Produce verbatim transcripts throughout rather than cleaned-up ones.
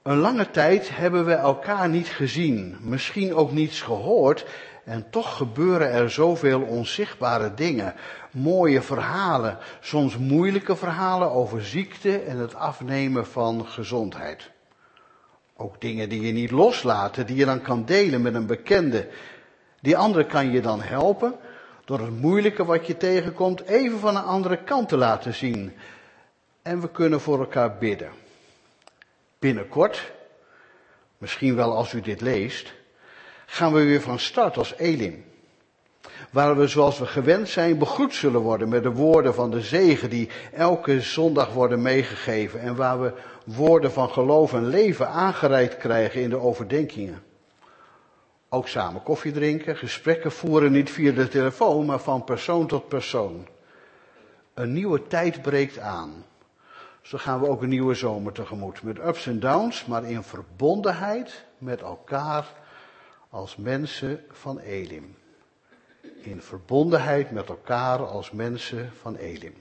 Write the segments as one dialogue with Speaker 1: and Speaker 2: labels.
Speaker 1: Een lange tijd hebben we elkaar niet gezien, misschien ook niets gehoord. En toch gebeuren er zoveel onzichtbare dingen. Mooie verhalen, soms moeilijke verhalen over ziekte en het afnemen van gezondheid. Ook dingen die je niet loslaten, die je dan kan delen met een bekende. Die andere kan je dan helpen door het moeilijke wat je tegenkomt even van een andere kant te laten zien. En we kunnen voor elkaar bidden. Binnenkort, misschien wel als u dit leest, gaan we weer van start als Elim. Waar we zoals we gewend zijn begroet zullen worden met de woorden van de zegen die elke zondag worden meegegeven. En waar we woorden van geloof en leven aangereikt krijgen in de overdenkingen. Ook samen koffie drinken, gesprekken voeren niet via de telefoon, maar van persoon tot persoon. Een nieuwe tijd breekt aan. Zo gaan we ook een nieuwe zomer tegemoet. Met ups en downs, maar in verbondenheid met elkaar als mensen van Elim. In verbondenheid met elkaar als mensen van Elim.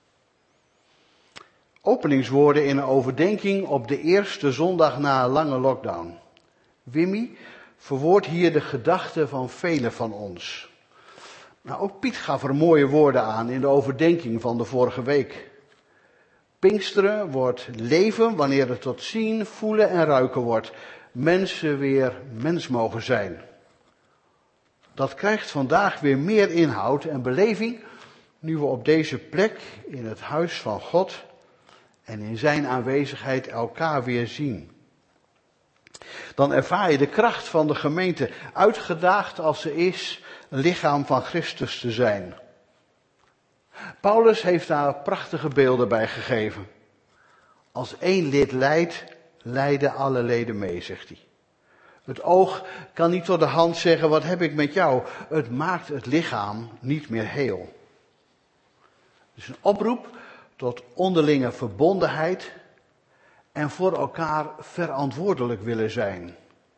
Speaker 1: Openingswoorden in een overdenking op de eerste zondag na een lange lockdown. Wimmy verwoordt hier de gedachten van velen van ons. Nou, ook Piet gaf er mooie woorden aan in de overdenking van de vorige week. Pinksteren wordt leven wanneer het tot zien, voelen en ruiken wordt. Mensen weer mens mogen zijn. Dat krijgt vandaag weer meer inhoud en beleving nu we op deze plek in het huis van God en in zijn aanwezigheid elkaar weer zien. Dan ervaar je de kracht van de gemeente, uitgedaagd als ze is, een lichaam van Christus te zijn. Paulus heeft daar prachtige beelden bij gegeven. Als één lid lijdt, lijden alle leden mee, zegt hij. Het oog kan niet tot de hand zeggen, wat heb ik met jou? Het maakt het lichaam niet meer heel. Dus een oproep tot onderlinge verbondenheid en voor elkaar verantwoordelijk willen zijn.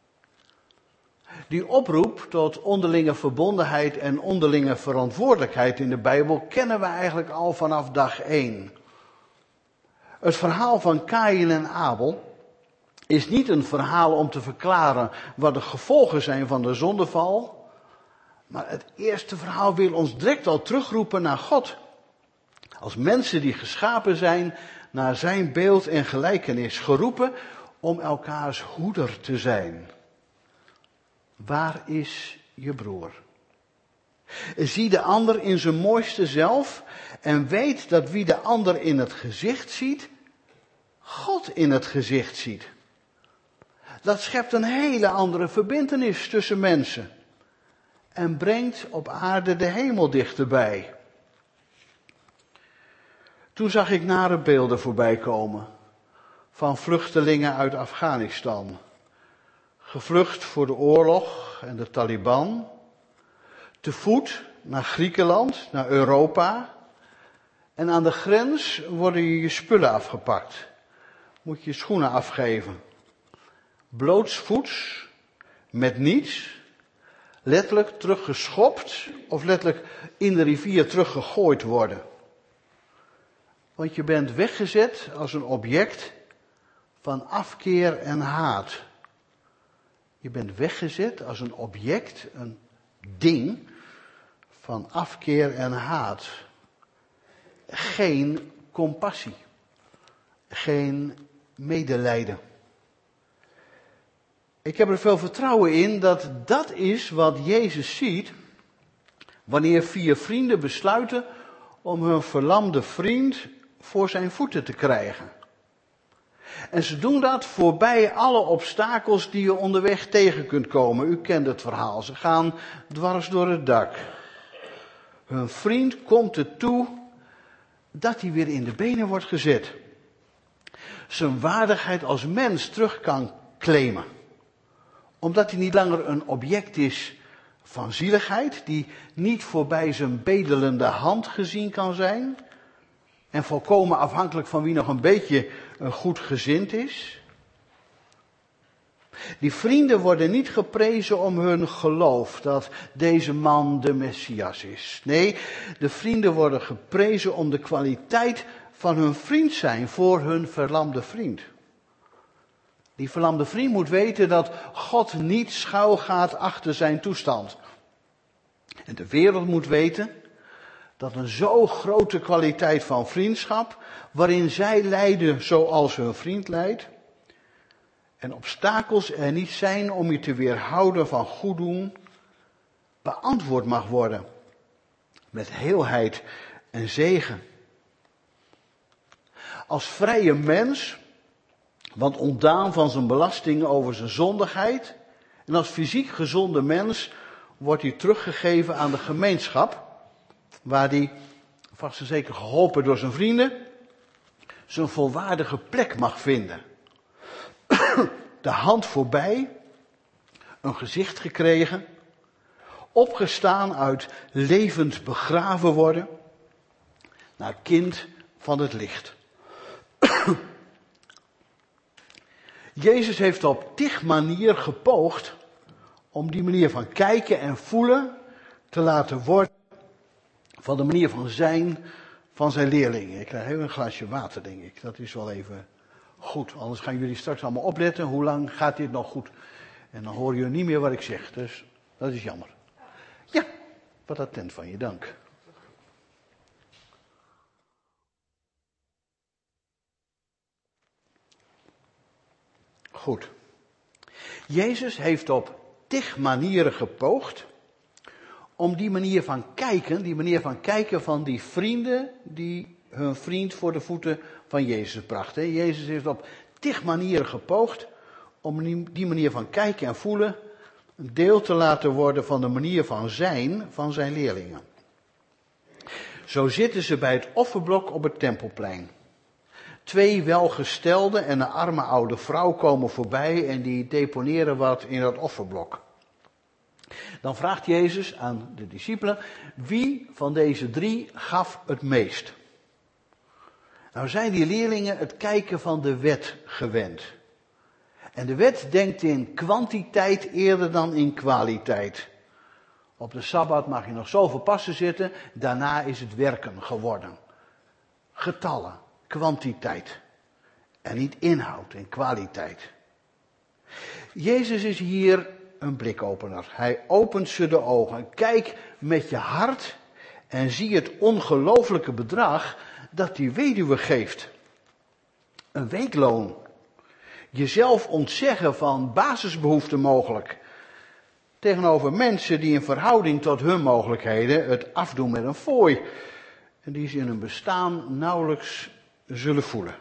Speaker 1: Die oproep tot onderlinge verbondenheid en onderlinge verantwoordelijkheid in de Bijbel kennen we eigenlijk al vanaf dag één. Het verhaal van Kaïn en Abel is niet een verhaal om te verklaren wat de gevolgen zijn van de zondeval. Maar het eerste verhaal wil ons direct al terugroepen naar God. Als mensen die geschapen zijn naar zijn beeld en gelijkenis, geroepen om elkaars hoeder te zijn. Waar is je broer? Zie de ander in zijn mooiste zelf en weet dat wie de ander in het gezicht ziet, God in het gezicht ziet. Dat schept een hele andere verbintenis tussen mensen en brengt op aarde de hemel dichterbij. Toen zag ik nare beelden voorbij komen van vluchtelingen uit Afghanistan. Gevlucht voor de oorlog en de Taliban. Te voet naar Griekenland, naar Europa. En aan de grens worden je je spullen afgepakt. Moet je schoenen afgeven. Blootsvoets, met niets. Letterlijk teruggeschopt of letterlijk in de rivier teruggegooid worden. Want je bent weggezet als een object van afkeer en haat. Je bent weggezet als een object, een ding van afkeer en haat. Geen compassie. Geen medelijden. Ik heb er veel vertrouwen in dat dat is wat Jezus ziet wanneer vier vrienden besluiten om hun verlamde vriend voor zijn voeten te krijgen. En ze doen dat voorbij alle obstakels die je onderweg tegen kunt komen. U kent het verhaal. Ze gaan dwars door het dak. Hun vriend komt ertoe dat hij weer in de benen wordt gezet. Zijn waardigheid als mens terug kan claimen. Omdat hij niet langer een object is van zieligheid, die niet voorbij zijn bedelende hand gezien kan zijn. En volkomen afhankelijk van wie nog een beetje goed gezind is. Die vrienden worden niet geprezen om hun geloof dat deze man de Messias is. Nee, de vrienden worden geprezen om de kwaliteit van hun vriend zijn voor hun verlamde vriend. Die verlamde vriend moet weten dat God niet schuilgaat achter zijn toestand. En de wereld moet weten dat een zo grote kwaliteit van vriendschap, waarin zij lijden zoals hun vriend lijdt, en obstakels er niet zijn om je te weerhouden van goed doen, beantwoord mag worden met heelheid en zegen. Als vrije mens, want ontdaan van zijn belasting over zijn zondigheid, en als fysiek gezonde mens wordt hij teruggegeven aan de gemeenschap, waar hij, vast en zeker geholpen door zijn vrienden, zijn volwaardige plek mag vinden. De hand voorbij, een gezicht gekregen, opgestaan uit levend begraven worden, naar kind van het licht. Jezus heeft op tig manier gepoogd om die manier van kijken en voelen te laten worden van de manier van zijn van zijn leerlingen. Ik krijg even een glaasje water, denk ik. Dat is wel even goed. Anders gaan jullie straks allemaal opletten. Hoe lang gaat dit nog goed? En dan horen jullie niet meer wat ik zeg. Dus dat is jammer. Ja, wat attent van je, dank. Goed. Jezus heeft op tig manieren gepoogd om die manier van kijken, die manier van kijken van die vrienden die hun vriend voor de voeten van Jezus brachten. Jezus heeft op tig manieren gepoogd om die manier van kijken en voelen een deel te laten worden van de manier van zijn van zijn leerlingen. Zo zitten ze bij het offerblok op het Tempelplein. Twee welgestelde en een arme oude vrouw komen voorbij en die deponeren wat in dat offerblok. Dan vraagt Jezus aan de discipelen, wie van deze drie gaf het meest? Nou zijn die leerlingen het kijken van de wet gewend. En de wet denkt in kwantiteit eerder dan in kwaliteit. Op de Sabbat mag je nog zoveel passen zitten, daarna is het werken geworden. Getallen, kwantiteit. En niet inhoud en kwaliteit. Jezus is hier een blikopener. Hij opent ze de ogen. Kijk met je hart en zie het ongelooflijke bedrag dat die weduwe geeft. Een weekloon. Jezelf ontzeggen van basisbehoeften mogelijk. Tegenover mensen die in verhouding tot hun mogelijkheden het afdoen met een fooi. En die ze in hun bestaan nauwelijks zullen voelen.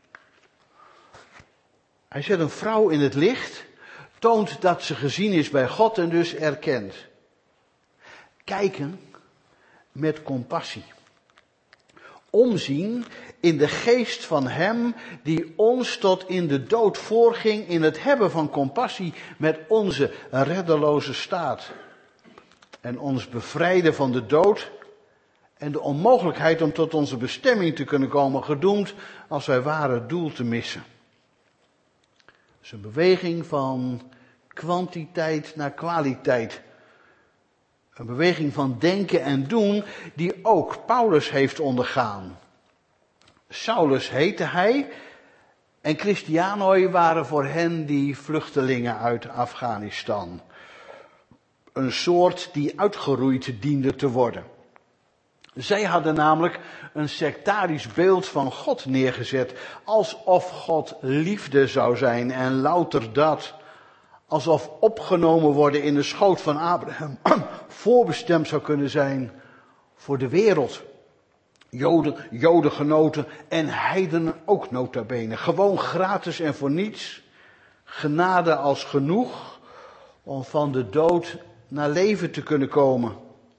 Speaker 1: Hij zet een vrouw in het licht, toont dat ze gezien is bij God en dus erkend. Kijken met compassie. Omzien in de geest van hem die ons tot in de dood voorging in het hebben van compassie met onze reddeloze staat. En ons bevrijden van de dood en de onmogelijkheid om tot onze bestemming te kunnen komen, gedoemd als wij waren het doel te missen. Het is een beweging van kwantiteit naar kwaliteit. Een beweging van denken en doen die ook Paulus heeft ondergaan. Saulus heette hij en Christianoi waren voor hen die vluchtelingen uit Afghanistan. Een soort die uitgeroeid diende te worden. Zij hadden namelijk een sectarisch beeld van God neergezet, alsof God liefde zou zijn en louter dat. Alsof opgenomen worden in de schoot van Abraham voorbestemd zou kunnen zijn voor de wereld. Joden, Jodengenoten en heidenen ook nota bene. Gewoon gratis en voor niets. Genade als genoeg om van de dood naar leven te kunnen komen.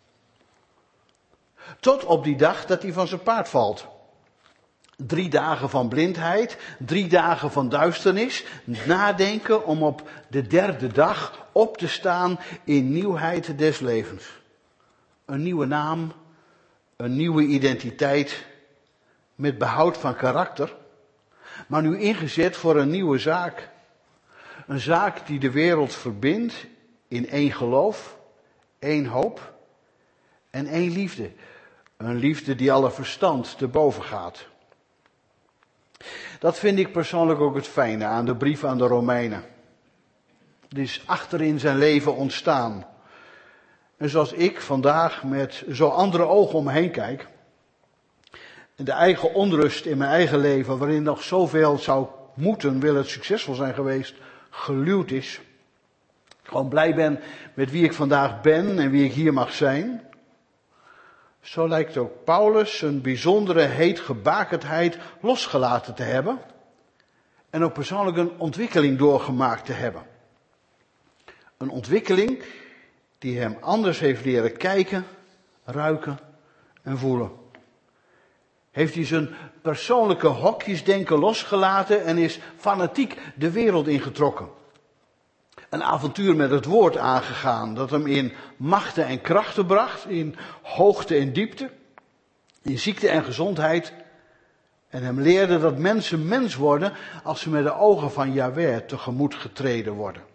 Speaker 1: Tot op die dag dat hij van zijn paard valt. Drie dagen van blindheid, drie dagen van duisternis, nadenken om op de derde dag op te staan in nieuwheid des levens. Een nieuwe naam, een nieuwe identiteit, met behoud van karakter, maar nu ingezet voor een nieuwe zaak. Een zaak die de wereld verbindt in één geloof, één hoop en één liefde. Een liefde die alle verstand te boven gaat. Dat vind ik persoonlijk ook het fijne aan de brief aan de Romeinen. Het is achterin zijn leven ontstaan. En zoals ik vandaag met zo andere ogen om me heen kijk, en de eigen onrust in mijn eigen leven, waarin nog zoveel zou moeten, wil het succesvol zijn geweest, geluwd is. Gewoon blij ben met wie ik vandaag ben en wie ik hier mag zijn. Zo lijkt ook Paulus een bijzondere heetgebakerdheid losgelaten te hebben. En ook persoonlijk een ontwikkeling doorgemaakt te hebben. Een ontwikkeling die hem anders heeft leren kijken, ruiken en voelen. Heeft hij zijn persoonlijke hokjesdenken losgelaten en is fanatiek de wereld ingetrokken. Een avontuur met het woord aangegaan dat hem in machten en krachten bracht, in hoogte en diepte, in ziekte en gezondheid. En hem leerde dat mensen mens worden als ze met de ogen van Yahweh tegemoet getreden worden.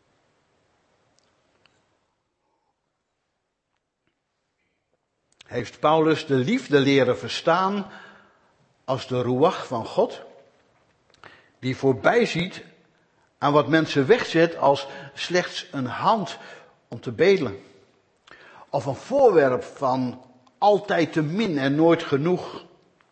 Speaker 1: Heeft Paulus de liefde leren verstaan als de ruach van God, die voorbij ziet aan wat mensen wegzet als slechts een hand om te bedelen. Of een voorwerp van altijd te min en nooit genoeg.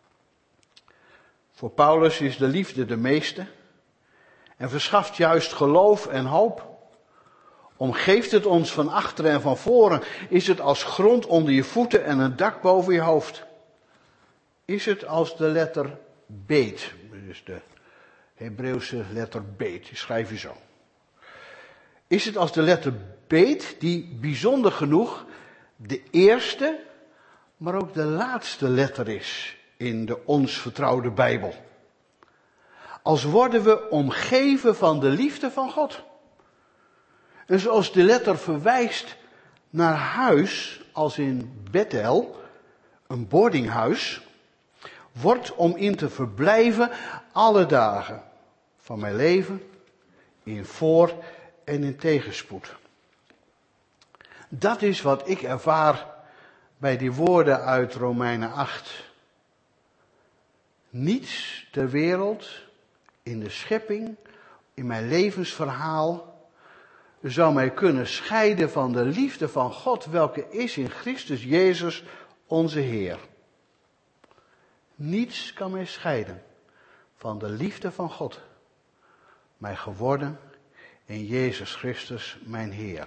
Speaker 1: Voor Paulus is de liefde de meeste en verschaft juist geloof en hoop. Omgeeft het ons van achteren en van voren, is het als grond onder je voeten en een dak boven je hoofd. Is het als de letter beet, dus de Hebreeuwse letter beet, die schrijf je zo. Is het als de letter beet, die bijzonder genoeg de eerste, maar ook de laatste letter is in de ons vertrouwde Bijbel. Als worden we omgeven van de liefde van God. En zoals de letter verwijst naar huis, als in Bethel, een boardinghuis, wordt om in te verblijven alle dagen van mijn leven in voor- en in tegenspoed. Dat is wat ik ervaar bij die woorden uit Romeinen acht. Niets ter wereld, in de schepping, in mijn levensverhaal, zou mij kunnen scheiden van de liefde van God, welke is in Christus Jezus onze Heer. Niets kan mij scheiden van de liefde van God, mij geworden in Jezus Christus mijn Heer.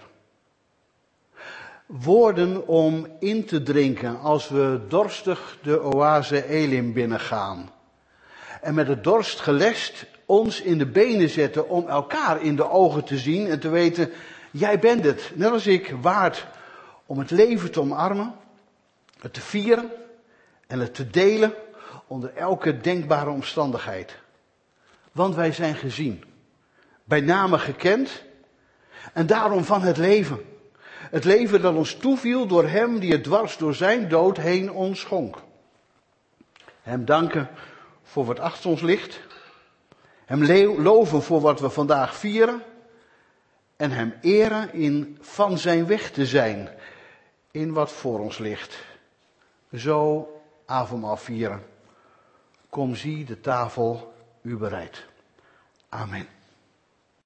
Speaker 1: Woorden om in te drinken als we dorstig de oase Elim binnengaan. En met de dorst gelest ons in de benen zetten om elkaar in de ogen te zien en te weten, jij bent het, net als ik, waard om het leven te omarmen, het te vieren en het te delen onder elke denkbare omstandigheid. Want wij zijn gezien, bij name gekend en daarom van het leven. Het leven dat ons toeviel door hem die het dwars door zijn dood heen ons schonk. Hem danken voor wat achter ons ligt. Hem loven voor wat we vandaag vieren. En hem eren in van zijn weg te zijn. In wat voor ons ligt. Zo avondmaal vieren. Kom zie de tafel u bereid. Amen.